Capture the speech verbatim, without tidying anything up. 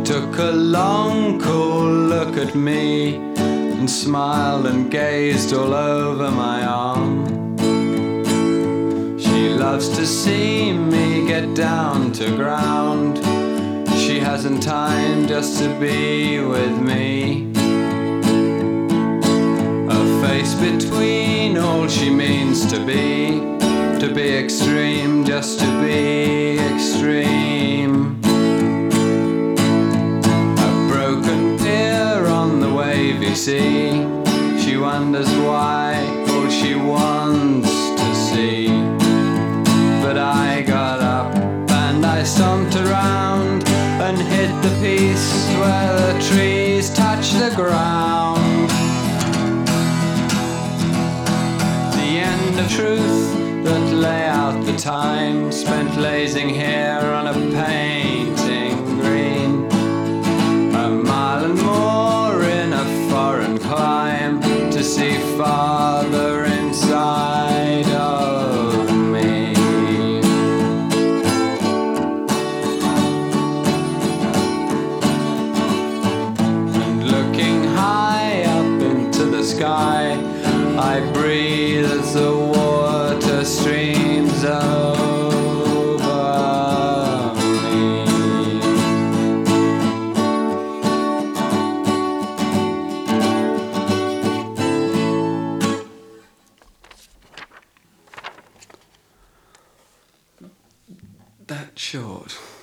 took a long, cool look at me and smiled and gazed all over my arm. She loves to see me get down to ground. She hasn't time just to be with me. A face between all she means to be, to be extreme, just to be extreme. A broken pier on the wavy sea, she wonders why all she wants to see. But I got up and I stomped around and hit the piece where the trees touch the ground. The end of truth that lay out the time spent lazing here on a painting green. A mile and more in a foreign clime to see farther inside of me. And looking high up into the sky, I breathe as the water streams over me. That short.